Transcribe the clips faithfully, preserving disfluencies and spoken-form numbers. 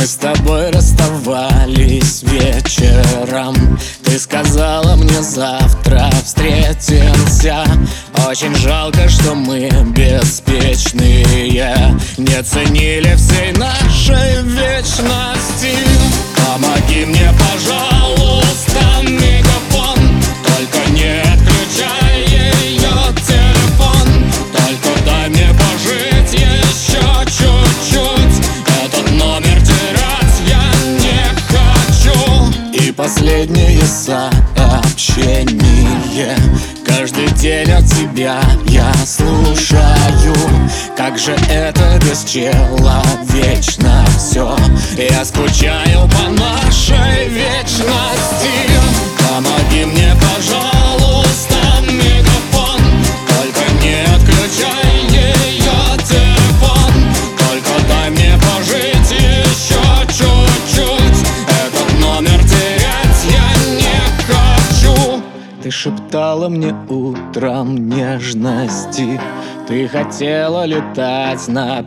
Мы с тобой расставались вечером. Ты сказала мне, завтра встретимся. Очень жалко, что мы беспечные, не ценили всей нашей вечности. Помоги мне, пожалуйста, мегафон. Только не отключай ее телефон. Только дай мне пожить еще чуть-чуть. Этот номер терять я не хочу. И последнее сообщение. Каждый день от тебя я слушаю. Как же это бесчеловечно все. Я скучаю по нашей вечности. Помоги мне, пожалуйста, мегафон. Только не отключай ее телефон. Только дай мне пожить еще чуть-чуть. Этот номер терять я не хочу. Ты шептала мне утром нежности. Ты хотела летать над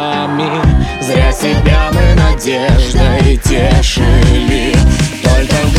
крышами. Зря себя мы надеждой тешили. Только в